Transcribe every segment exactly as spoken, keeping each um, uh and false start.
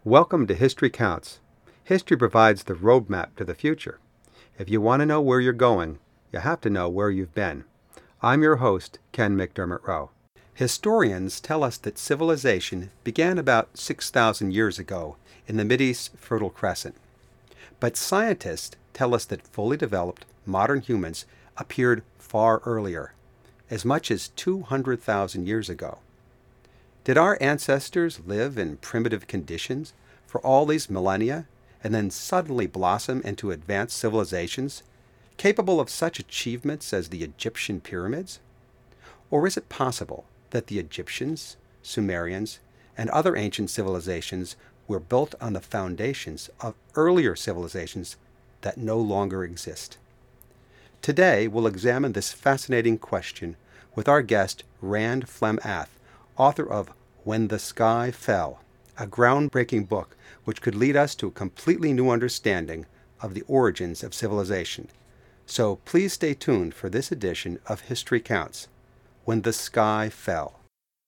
Welcome to History Counts. History provides the roadmap to the future. If you want to know where you're going, you have to know where you've been. I'm your host, Ken McDermott Rowe. Historians tell us that civilization began about six thousand years ago in the Mideast Fertile Crescent. But scientists tell us that fully developed modern humans appeared far earlier, as much as two hundred thousand years ago. Did our ancestors live in primitive conditions for all these millennia and then suddenly blossom into advanced civilizations, capable of such achievements as the Egyptian pyramids? Or is it possible that the Egyptians, Sumerians, and other ancient civilizations were built on the foundations of earlier civilizations that no longer exist? Today, we'll examine this fascinating question with our guest, Rand Flem Ath, author of When the Sky Fell, a groundbreaking book which could lead us to a completely new understanding of the origins of civilization. So please stay tuned for this edition of History Counts, When the Sky Fell.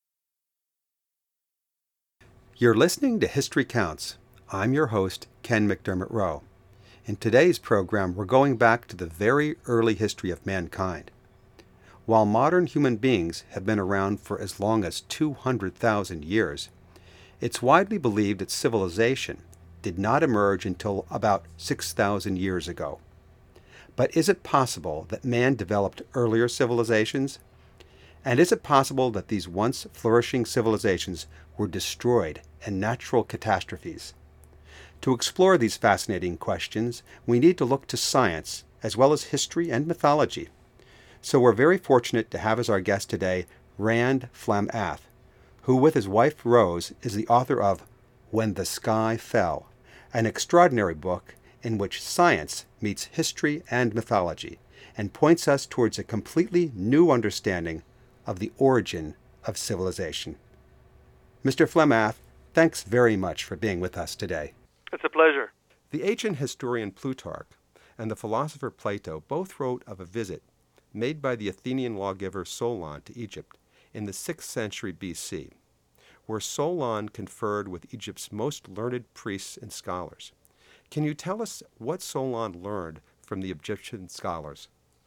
You're listening to History Counts. I'm your host, Ken McDermott Rowe. In today's program, we're going back to the very early history of mankind. While modern human beings have been around for as long as two hundred thousand years, it's widely believed that civilization did not emerge until about six thousand years ago. But is it possible that man developed earlier civilizations? And is it possible that these once flourishing civilizations were destroyed in natural catastrophes? To explore these fascinating questions, we need to look to science as well as history and mythology. So we're very fortunate to have as our guest today Rand Flem Ath, who with his wife Rose is the author of When the Sky Fell, an extraordinary book in which science meets history and mythology and points us towards a completely new understanding of the origin of civilization. Mister Flem Ath, thanks very much for being with us today. It's a pleasure. The ancient historian Plutarch and the philosopher Plato both wrote of a visit made by the Athenian lawgiver Solon to Egypt in the sixth century B C, where Solon conferred with Egypt's most learned priests and scholars. Can you tell us what Solon learned from the Egyptian scholars?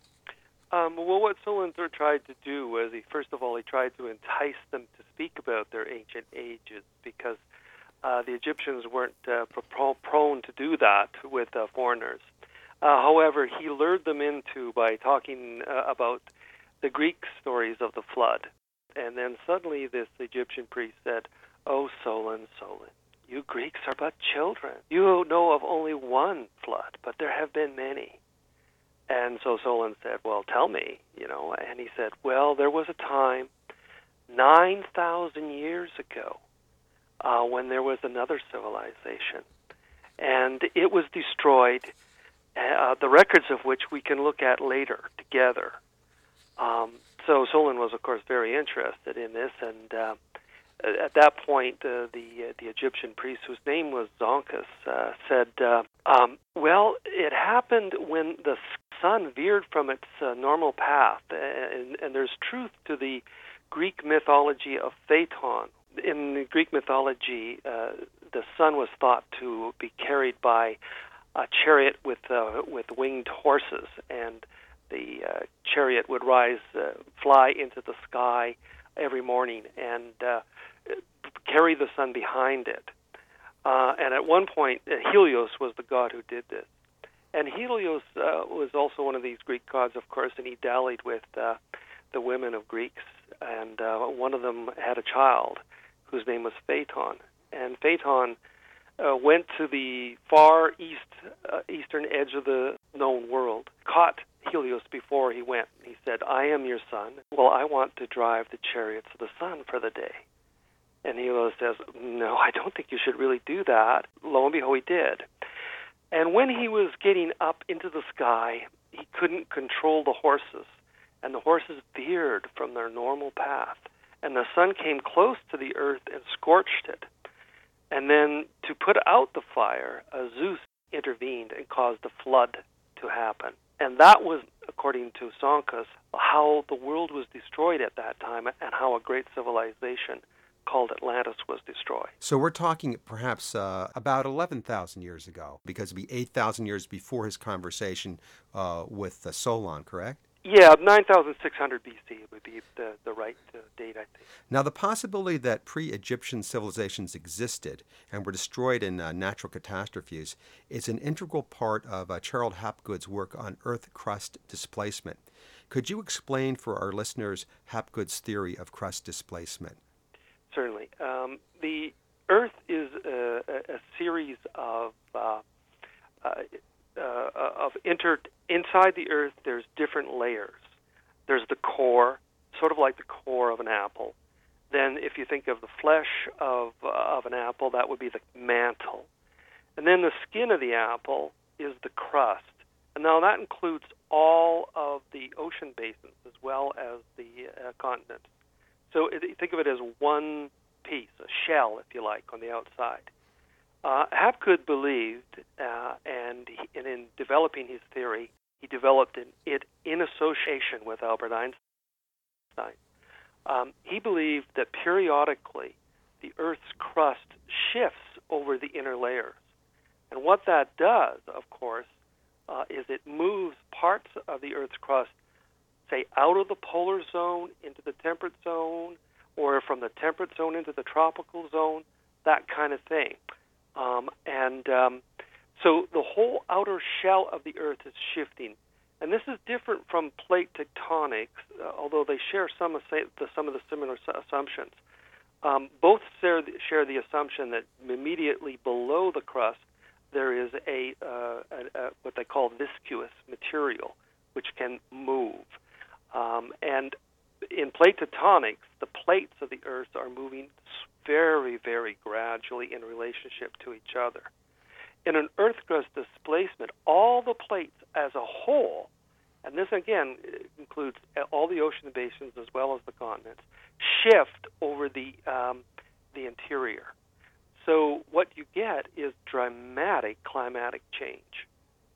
Um, well, what Solon tried to do was, he first of all, he tried to entice them to speak about their ancient ages, because uh, the Egyptians weren't uh, pro- prone to do that with uh, foreigners. Uh, however, he lured them into by talking uh, about the Greek stories of the flood. And then suddenly this Egyptian priest said, "Oh, Solon, Solon, you Greeks are but children. You know of only one flood, but there have been many." And so Solon said, "Well, tell me," you know. And he said, "Well, there was a time nine thousand years ago uh, when there was another civilization, and it was destroyed, Uh, the records of which we can look at later together." Um, so Solon was, of course, very interested in this, and uh, at that point, uh, the uh, the Egyptian priest, whose name was Zonchus, uh, said, uh, um, "Well, it happened when the sun veered from its uh, normal path, and, and there's truth to the Greek mythology of Phaeton. In the Greek mythology, uh, the sun was thought to be carried by a chariot with uh, with winged horses, and the uh, chariot would rise, uh, fly into the sky every morning, and uh, carry the sun behind it. Uh, and at one point, uh, Helios was the god who did this. And Helios uh, was also one of these Greek gods, of course, and he dallied with uh, the women of Greeks. And uh, one of them had a child whose name was Phaeton. And Phaeton Uh, went to the far east, uh, eastern edge of the known world, caught Helios before he went. He said, "I am your son. Well, I want to drive the chariots of the sun for the day." And Helios says, "No, I don't think you should really do that." Lo and behold, he did. And when he was getting up into the sky, he couldn't control the horses, and the horses veered from their normal path, and the sun came close to the earth and scorched it. And then to put out the fire, uh, Zeus intervened and caused the flood to happen. And that was, according to Zonchus, how the world was destroyed at that time and how a great civilization called Atlantis was destroyed. So we're talking perhaps uh, about eleven thousand years ago, because it'd be eight thousand years before his conversation uh, with uh, Solon, correct? Yeah, nine thousand six hundred B C would be the, the right uh, date, I think. Now, the possibility that pre-Egyptian civilizations existed and were destroyed in uh, natural catastrophes is an integral part of uh, Charles Hapgood's work on Earth crust displacement. Could you explain for our listeners Hapgood's theory of crust displacement? Certainly. Um, the Earth is a, a, a series of uh, uh, uh, of inter inside the Earth. There's different layers. There's the core, sort of like the core of an apple. Then, if you think of the flesh of uh, of an apple, that would be the mantle. And then the skin of the apple is the crust. And now that includes all of the ocean basins as well as the uh, continents. So it, think of it as one piece, a shell, if you like, on the outside. Uh, Hapgood believed, uh, and, he, and in developing his theory, he developed in, it in association with Albert Einstein. Um, he believed that periodically the Earth's crust shifts over the inner layers. And what that does, of course, uh, is it moves parts of the Earth's crust, say, out of the polar zone into the temperate zone, or from the temperate zone into the tropical zone, that kind of thing. Um, and um, so the whole outer shell of the Earth is shifting. And this is different from plate tectonics, uh, although they share some of, say, the, some of the similar assumptions. Um, both share the, share the assumption that immediately below the crust there is a, uh, a, a what they call viscous material, which can move. Um, and in plate tectonics, the plates of the Earth are moving very, very gradually in relationship to each other. In an Earth crust displacement, all the plates as a whole, and this again includes all the ocean basins as well as the continents, shift over the um, the interior. So what you get is dramatic climatic change.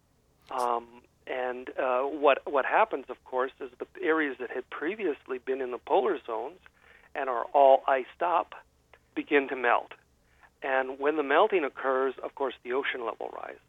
Um, and uh, what what happens, of course, is the areas that had previously been in the polar zones and are all iced up begin to melt. And when the melting occurs, of course, the ocean level rises.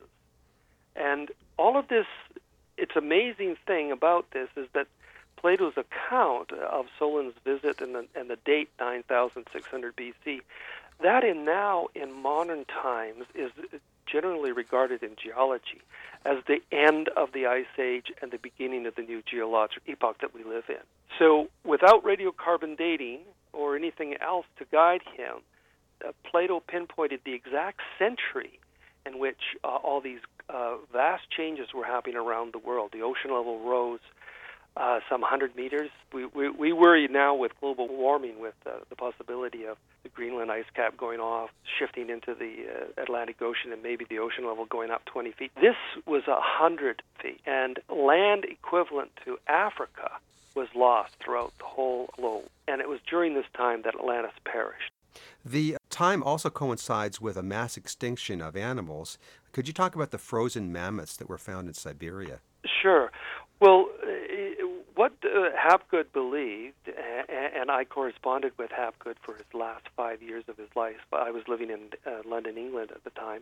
And all of this, its amazing thing about this is that Plato's account of Solon's visit and the, and the date nine thousand six hundred B C, that in now in modern times is generally regarded in geology as the end of the Ice Age and the beginning of the new geologic epoch that we live in. So without radiocarbon dating or anything else to guide him, uh, Plato pinpointed the exact century in which uh, all these uh, vast changes were happening around the world. The ocean level rose uh, some one hundred meters. We, we, we worry now with global warming with uh, the possibility of the Greenland ice cap going off, shifting into the uh, Atlantic Ocean, and maybe the ocean level going up twenty feet. This was one hundred feet, and land equivalent to Africa was lost throughout the whole globe. And it was during this time that Atlantis perished. The time also coincides with a mass extinction of animals. Could you talk about the frozen mammoths that were found in Siberia? Sure. Well, uh, what uh, Hapgood believed, and I corresponded with Hapgood for his last five years of his life. I was living in uh, London, England at the time,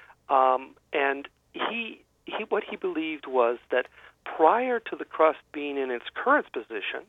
um, and he, he, what he believed was that prior to the crust being in its current position,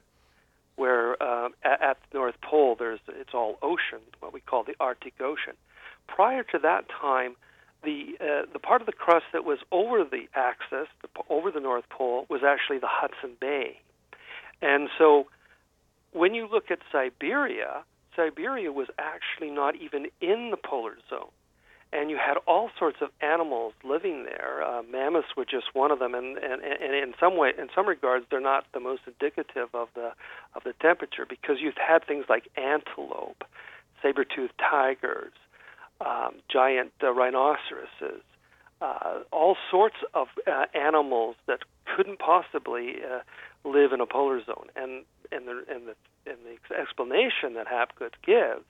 where uh, at, at the North Pole there's it's all ocean, what we call the Arctic Ocean. Prior to that time, the uh, the part of the crust that was over the axis, the, over the North Pole, was actually the Hudson Bay. And so when you look at Siberia, Siberia was actually not even in the polar zone. And you had all sorts of animals living there. Uh, mammoths were just one of them, and, and, and in some way, in some regards, they're not the most indicative of the of the temperature, because you've had things like antelope, saber-toothed tigers, um, giant uh, rhinoceroses, uh, all sorts of uh, animals that couldn't possibly uh, live in a polar zone. And and the and the and the explanation that Hapgood gives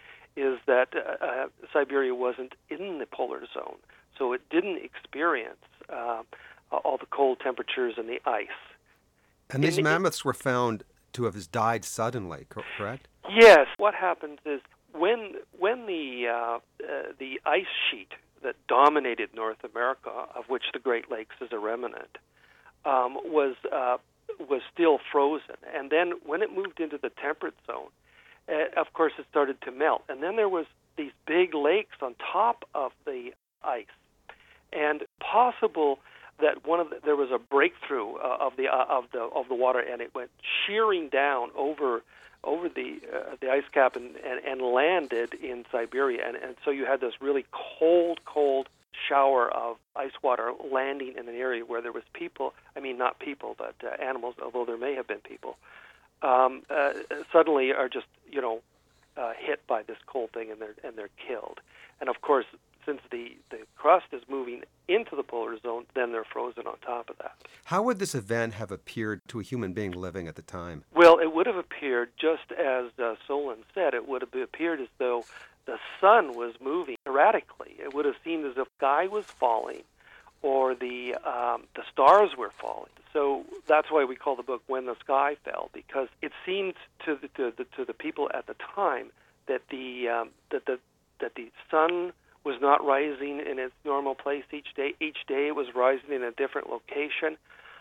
is that uh, uh, Siberia wasn't in the polar zone, so it didn't experience uh, all the cold temperatures and the ice. And these in, mammoths were found to have died suddenly, correct? Yes. What happens is when when the uh, uh, the ice sheet that dominated North America, of which the Great Lakes is a remnant, um, was uh, was still frozen, and then when it moved into the temperate zone, uh, of course it started to melt, and then there was these big lakes on top of the ice, and possible that one of the, there was a breakthrough uh, of the uh, of the of the water, and it went shearing down over over the uh, the ice cap and, and, and landed in Siberia, and, and so you had this really cold, cold shower of ice water landing in an area where there was people. I mean, not people, but uh, animals, although there may have been people. Um, uh, suddenly, are just you know uh, hit by this cold thing, and they're and they're killed. And of course, since the, the crust is moving into the polar zone, then they're frozen on top of that. How would this event have appeared to a human being living at the time? Well, it would have appeared, just as uh, Solon said, it would have appeared as though the sun was moving erratically. It would have seemed as if the sky was falling or the um, the stars were falling. So that's why we call the book When the Sky Fell, because it seemed to the, to the, to the people at the time that the um, that the that the sun was not rising in its normal place each day. Each day it was rising in a different location.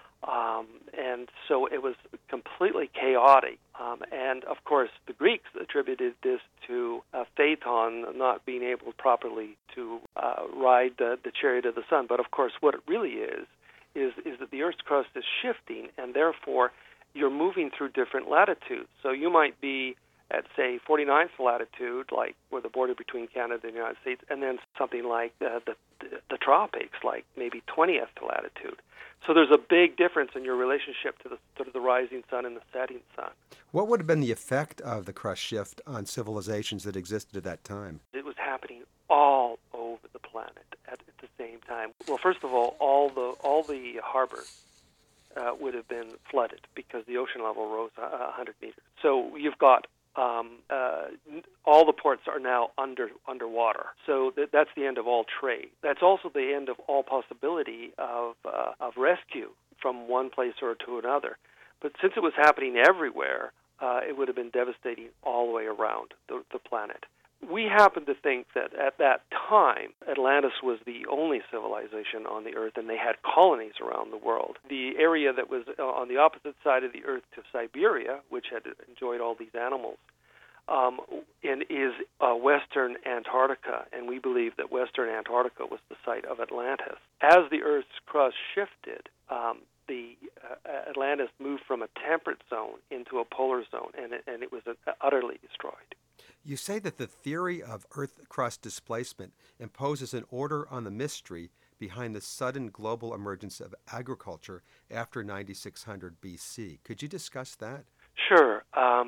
Um, and so it was completely chaotic. Um, and, of course, the Greeks attributed this to uh, Phaethon not being able properly to uh, ride the, the chariot of the sun. But, of course, what it really is, is, is that the Earth's crust is shifting, and therefore you're moving through different latitudes. So you might be at, say, forty-ninth latitude, like where the border between Canada and the United States, and then something like uh, the, the the tropics, like maybe twentieth latitude. So there's a big difference in your relationship to the sort of the rising sun and the setting sun. What would have been the effect of the crust shift on civilizations that existed at that time? It was happening all over the planet at, at the same time. Well, first of all, all the all the harbors uh, would have been flooded because the ocean level rose uh, one hundred meters. So you've got Um, uh, all the ports are now under underwater, so th- that's the end of all trade. That's also the end of all possibility of uh, of rescue from one place or to another. But since it was happening everywhere, uh, it would have been devastating all the way around the, the planet. We happen to think that at that time, Atlantis was the only civilization on the Earth, and they had colonies around the world. The area that was on the opposite side of the Earth to Siberia, which had enjoyed all these animals, um, and is uh, Western Antarctica, and we believe that Western Antarctica was the site of Atlantis. As the Earth's crust shifted, um, the uh, Atlantis moved from a temperate zone into a polar zone, and it, and it was uh, utterly destroyed. You say that the theory of Earth crust displacement imposes an order on the mystery behind the sudden global emergence of agriculture after ninety-six hundred B C. Could you discuss that? Sure. Um,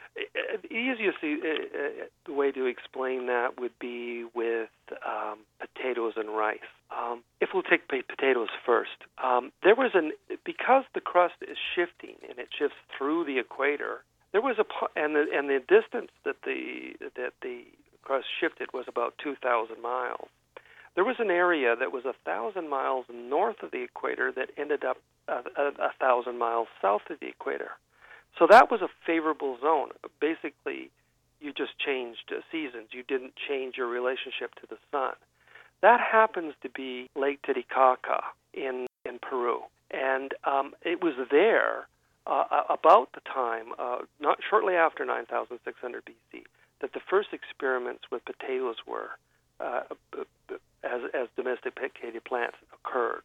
the easiest uh, way to explain that would be with um, potatoes and rice. Um, if we'll take potatoes first, um, there was an because the crust is shifting and it shifts through the equator. There was a and the and the distance that the that the crust shifted was about two thousand miles. There was an area that was a thousand miles north of the equator that ended up a, a, a thousand miles south of the equator. So that was a favorable zone. Basically, you just changed uh, seasons. You didn't change your relationship to the sun. That happens to be Lake Titicaca in in Peru, and um, it was there. Uh, about the time, uh, not shortly after nine thousand six hundred B C, that the first experiments with potatoes were, uh, as, as domesticated plants occurred.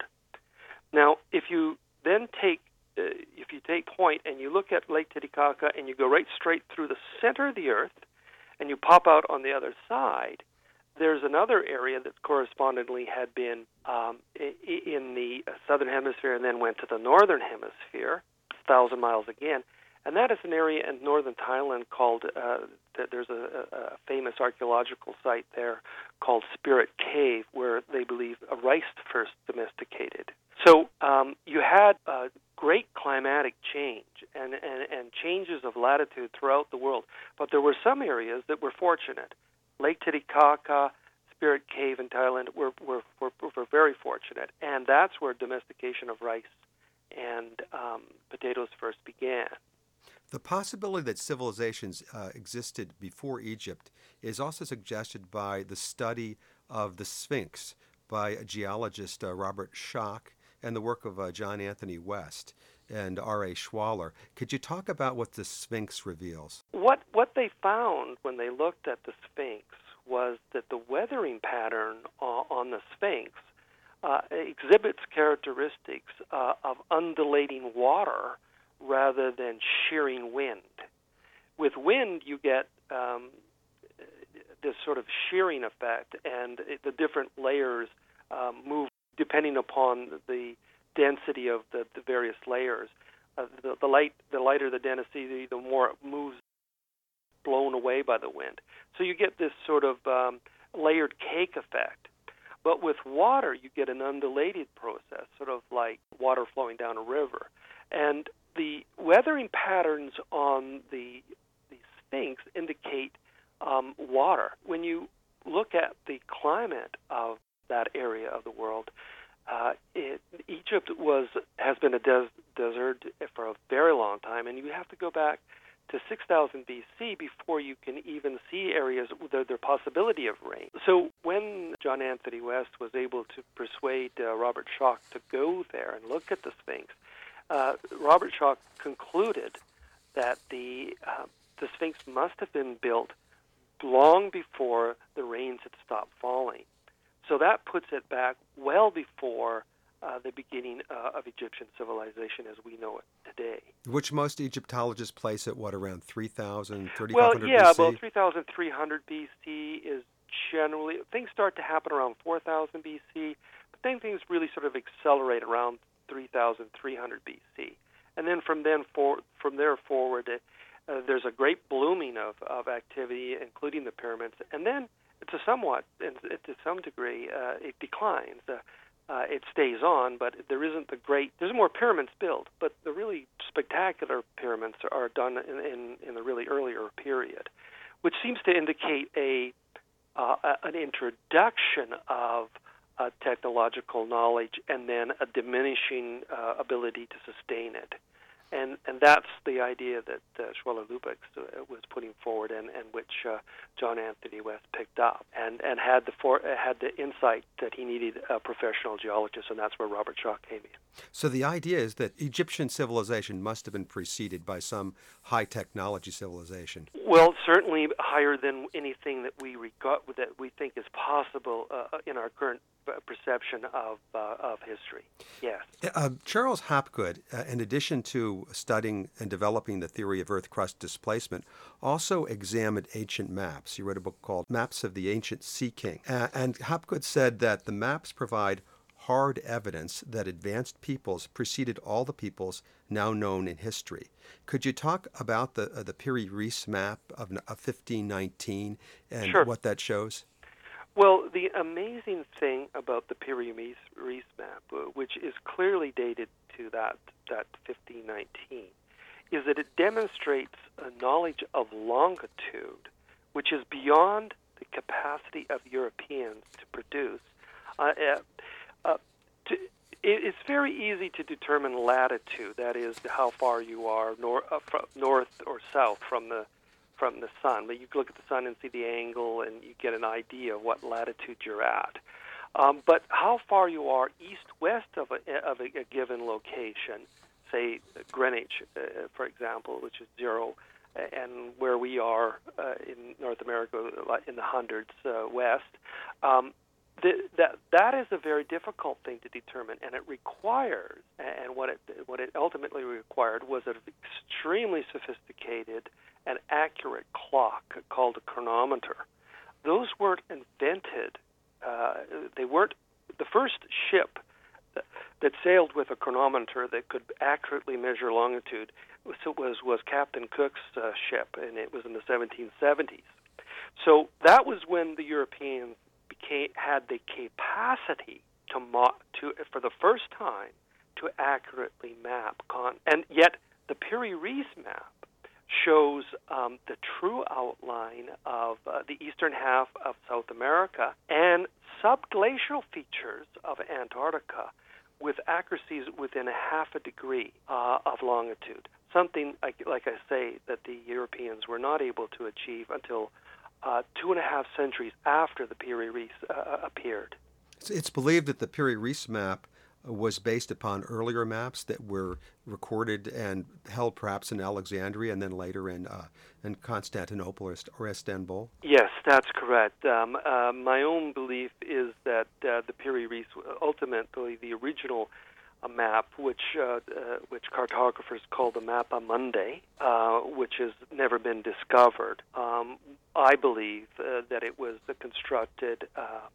Now, if you then take, uh, if you take point and you look at Lake Titicaca and you go right straight through the center of the Earth, and you pop out on the other side, there's another area that correspondingly had been um, in the southern hemisphere and then went to the northern hemisphere. Thousand miles again, and that is an area in northern Thailand called. Uh, there's a, a famous archaeological site there called Spirit Cave, where they believe a rice first domesticated. So um, you had uh, great climatic change and, and and changes of latitude throughout the world, but there were some areas that were fortunate. Lake Titicaca, Spirit Cave in Thailand were were were, were very fortunate, and that's where domestication of rice and um, potatoes first began. The possibility that civilizations uh, existed before Egypt is also suggested by the study of the Sphinx by geologist uh, Robert Schoch and the work of uh, John Anthony West and R A. Schwaller. Could you talk about what the Sphinx reveals? What what they found when they looked at the Sphinx was that the weathering pattern uh, on the Sphinx uh, exhibits characteristics uh, of undulating water rather than shearing wind. With wind, you get um, this sort of shearing effect, and it, the different layers um, move depending upon the density of the, the various layers. Uh, the, the light, the lighter the density, the more it moves, blown away by the wind. So you get this sort of um, layered cake effect. But with water, you get an undulated process, sort of like water flowing down a river. And the weathering patterns on the, the Sphinx indicate um, water. When you look at the climate of that area of the world, uh, it, Egypt was has been a des- desert for a very long time, and you have to go back to six thousand B C before you can even see areas with the possibility of rain. So when John Anthony West was able to persuade uh, Robert Schoch to go there and look at the Sphinx, uh, Robert Schoch concluded that the uh, the Sphinx must have been built long before the rains had stopped falling. So that puts it back well before uh, the beginning uh, of Egyptian civilization as we know it today. Which most Egyptologists place at, what, around three thousand, Well, thirty-five hundred yeah, B C? about three thousand three hundred B C is generally, things start to happen around four thousand B C, but then things really sort of accelerate around three thousand three hundred B C. And then from then for, from there forward, uh, there's a great blooming of, of activity, including the pyramids. And then to somewhat, to some degree, uh, it declines. Uh, uh, it stays on, but there isn't the great. There's more pyramids built, but the really spectacular pyramids are done in, in, in the really earlier period, which seems to indicate a uh, an introduction of uh, technological knowledge and then a diminishing uh, ability to sustain it. And and that's the idea that uh, Schwaller-Lübeck uh, was putting forward, and, and which uh, John Anthony West picked up, and and had the for, uh, had the insight that he needed a professional geologist, and that's where Robert Schoch came in. So the idea is that Egyptian civilization must have been preceded by some high technology civilization. Well, certainly higher than anything that we regard that we think is possible uh, in our current perception of uh, of history. Yes. Uh, Charles Hapgood, uh, in addition to studying and developing the theory of Earth crust displacement, also examined ancient maps. He wrote a book called Maps of the Ancient Sea King. Uh, and Hapgood said that the maps provide hard evidence that advanced peoples preceded all the peoples now known in history. Could you talk about the uh, the Piri-Reis map of, of fifteen nineteen and Sure. what that shows? Well, the amazing thing about the Piri-Reis map, uh, which is clearly dated to that that fifteen nineteen, is that it demonstrates a knowledge of longitude, which is beyond the capacity of Europeans to produce. Uh, uh, uh, to, it, it's very easy to determine latitude, that is, how far you are nor, uh, from north or south from the from the sun. But you look at the sun and see the angle, and you get an idea of what latitude you're at. Um, but how far you are east-west of a, of a, a given location, say Greenwich, uh, for example, which is zero, and where we are uh, in North America in the hundreds uh, west, um, th- that that is a very difficult thing to determine, and it requires, and what it what it ultimately required was an extremely sophisticated and accurate clock called a chronometer. Those weren't invented. Uh, they weren't the first ship that, that sailed with a chronometer that could accurately measure longitude. Was was, was Captain Cook's uh, ship, and it was in the seventeen seventies. So that was when the Europeans became had the capacity to mo- to for the first time to accurately map con. And yet the Piri-Reis map shows um, the true outline of uh, the eastern half of South America and subglacial features of Antarctica with accuracies within a half a degree uh, of longitude. something, like, like I say, that the Europeans were not able to achieve until uh, two and a half centuries after the Piri Reis uh, appeared. It's, it's believed that the Piri Reis map was based upon earlier maps that were recorded and held perhaps in Alexandria and then later in uh, in Constantinople or, or Istanbul? Yes, that's correct. Um, uh, my own belief is that uh, the Piri Reis, ultimately the original uh, map, which uh, uh, which cartographers call the Mappa Mundi, uh, which has never been discovered. Um, I believe uh, that it was uh, constructed Uh,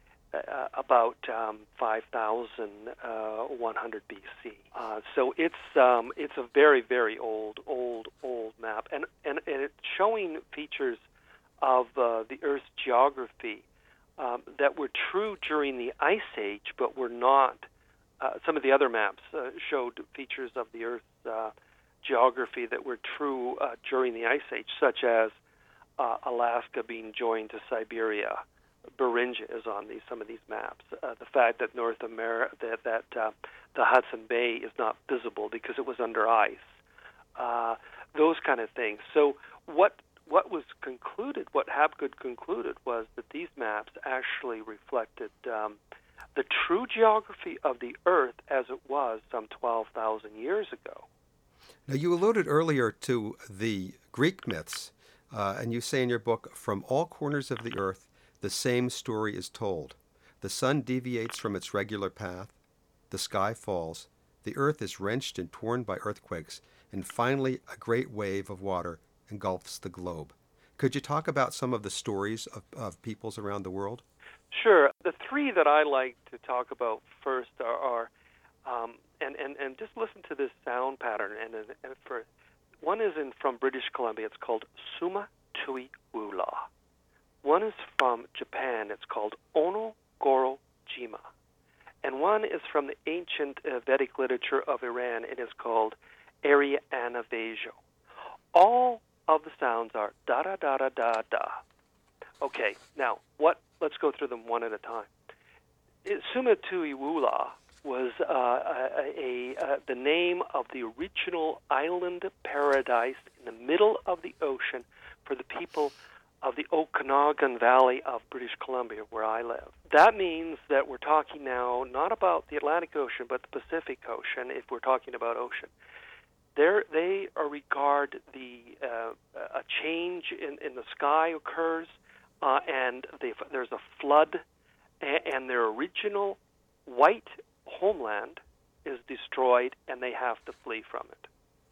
Uh, about um, five thousand one hundred B C. Uh, so it's um, it's a very, very old, old, old map, and and, and it's showing features of uh, the Earth's geography um, that were true during the Ice Age, but were not. Uh, some of the other maps uh, showed features of the Earth's uh, geography that were true uh, during the Ice Age, such as uh, Alaska being joined to Siberia. Beringia is on these some of these maps. Uh, the fact that North America, that, that uh, the Hudson Bay is not visible because it was under ice. Uh, those kind of things. So what what was concluded, what Hapgood concluded, was that these maps actually reflected um, the true geography of the Earth as it was some twelve thousand years ago. Now, you alluded earlier to the Greek myths, uh, and you say in your book, from all corners of the Earth, the same story is told. The sun deviates from its regular path, the sky falls, the earth is wrenched and torn by earthquakes, and finally a great wave of water engulfs the globe. Could you talk about some of the stories of, of peoples around the world? Sure. The three that I like to talk about first are, are um, and, and, and just listen to this sound pattern. And, and for one is in from British Columbia. It's called Suma Tui Wula. One is from Japan. It's called Ono Goro Jima. And one is from the ancient uh, Vedic literature of Iran. It is called Ariana Vejo. All of the sounds are da da da da da da. Okay, now what? Let's go through them one at a time. Suma Tui Wula was uh, a, a, a the name of the original island paradise in the middle of the ocean for the people of the Okanagan Valley of British Columbia, where I live. That means that we're talking now not about the Atlantic Ocean, but the Pacific Ocean, if we're talking about ocean. There, they are regard the uh, a change in, in the sky occurs, uh, and they, there's a flood, and, and their original white homeland is destroyed, and they have to flee from it.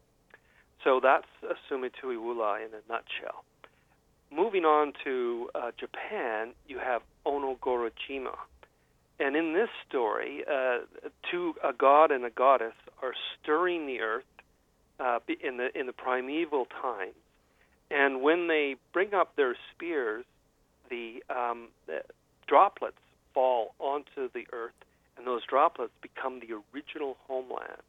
So that's Suma Tui Wula in a nutshell. Moving on to uh, Japan, you have Ono Goro Jima. And in this story, uh, two, a god and a goddess are stirring the earth uh, in the in the primeval times. And when they bring up their spears, the, um, the droplets fall onto the earth, and those droplets become the original homeland.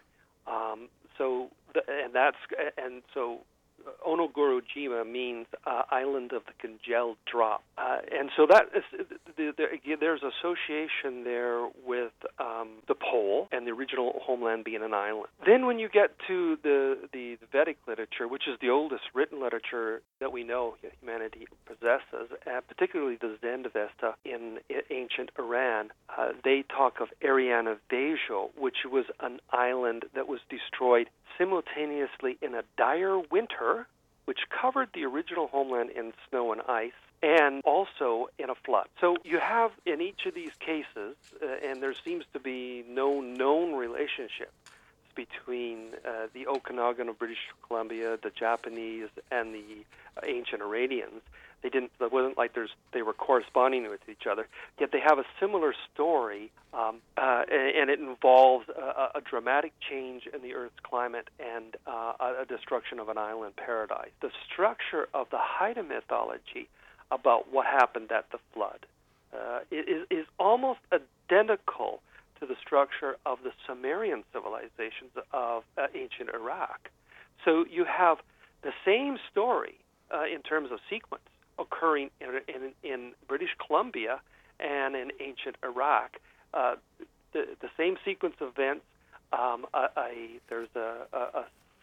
Um, so, the, and that's and so. Ono Goro Jima means uh, island of the congealed drop. Uh, and so that is, the, the, there's association there with um, the pole and the original homeland being an island. Then when you get to the, the, the Vedic literature, which is the oldest written literature that we know humanity possesses, uh, particularly the Zend-Avesta in ancient Iran, uh, they talk of Ariana Vejo, which was an island that was destroyed simultaneously in a dire winter, which covered the original homeland in snow and ice, and also in a flood. So you have in each of these cases, uh, and there seems to be no known relationship between uh, the Okanagan of British Columbia, the Japanese, and the ancient Iranians. They didn't. It wasn't like there's they were corresponding with each other. Yet they have a similar story, um, uh, and, and it involves a, a dramatic change in the Earth's climate and uh, a destruction of an island paradise. The structure of the Haida mythology about what happened at the flood uh, is, is almost identical to the structure of the Sumerian civilizations of uh, ancient Iraq. So you have the same story uh, in terms of sequence occurring in, in, in British Columbia and in ancient Iraq. Uh, the, the same sequence of events. Um, a, a, there's a, a, a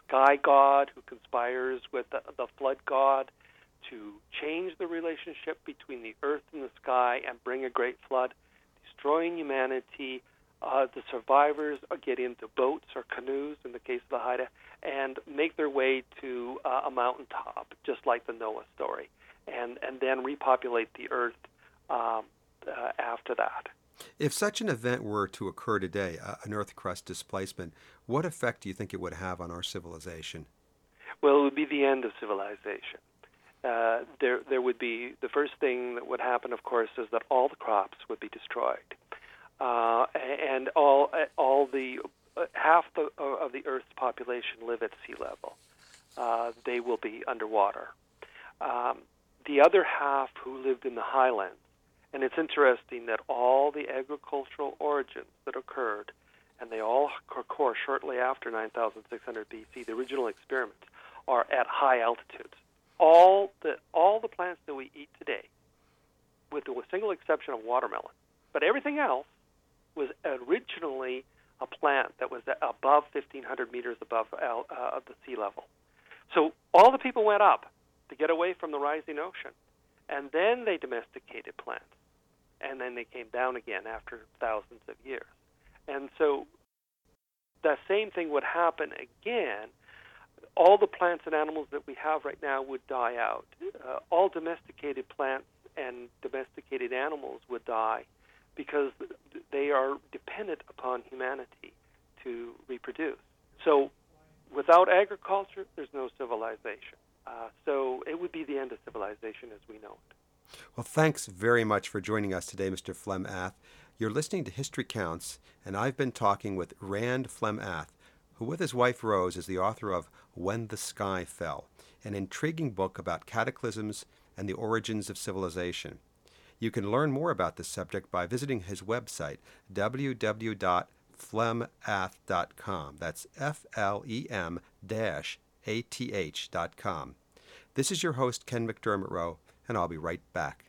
sky god who conspires with the, the flood god to change the relationship between the earth and the sky and bring a great flood, destroying humanity. Uh, the survivors get into boats or canoes, in the case of the Haida, and make their way to uh, a mountaintop, just like the Noah story, and, and then repopulate the earth um, uh, after that. If such an event were to occur today, uh, an Earth crust displacement, what effect do you think it would have on our civilization? Well, it would be the end of civilization. Uh, there, there would be, the first thing that would happen, of course, is that all the crops would be destroyed. Uh, and all all the uh, half the, uh, of the Earth's population live at sea level. Uh, they will be underwater. Um, the other half who lived in the highlands, and it's interesting that all the agricultural origins that occurred, and they all occur shortly after nine thousand six hundred B C, the original experiments, are at high altitudes. All the all the plants that we eat today, with the single exception of watermelon, but everything else was originally a plant that was above fifteen hundred meters above uh, the sea level. So all the people went up to get away from the rising ocean, and then they domesticated plants, and then they came down again after thousands of years. And so the same thing would happen again. All the plants and animals that we have right now would die out. Uh, all domesticated plants and domesticated animals would die, because they are dependent upon humanity to reproduce. So without agriculture, there's no civilization. Uh, so it would be the end of civilization as we know it. Well, thanks very much for joining us today, Mister Flem Ath. You're listening to History Counts, and I've been talking with Rand Flem Ath, who with his wife Rose is the author of When the Sky Fell, an intriguing book about cataclysms and the origins of civilization. You can learn more about this subject by visiting his website, w w w dot flem ath dot com. That's F L E M A T H dot com. This is your host, Ken McDermott Rowe, and I'll be right back.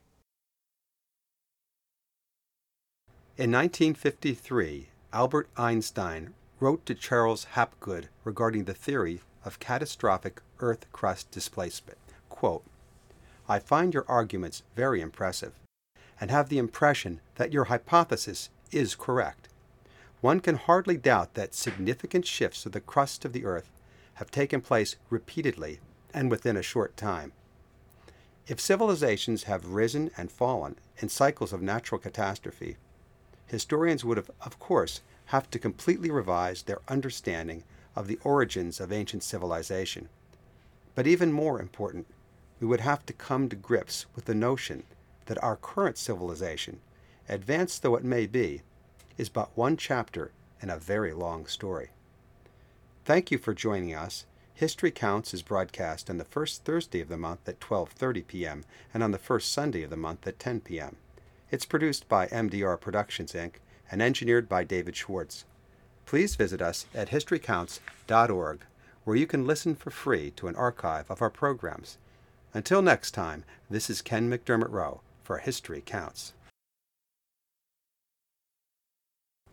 In nineteen fifty-three, Albert Einstein wrote to Charles Hapgood regarding the theory of catastrophic Earth crust displacement. Quote, "I find your arguments very impressive, and have the impression that your hypothesis is correct. One can hardly doubt that significant shifts of the crust of the Earth have taken place repeatedly and within a short time. If civilizations have risen and fallen in cycles of natural catastrophe, historians would, have, of course, have to completely revise their understanding of the origins of ancient civilization. But even more important, we would have to come to grips with the notion that our current civilization, advanced though it may be, is but one chapter in a very long story." Thank you for joining us. History Counts is broadcast on the first Thursday of the month at twelve thirty p.m. and on the first Sunday of the month at ten p.m. It's produced by M D R Productions, Incorporated and engineered by David Schwartz. Please visit us at history counts dot org, where you can listen for free to an archive of our programs. Until next time, this is Ken McDermott Rowe for History Counts.